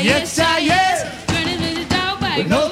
Yes, I am. Turning the dog back. With no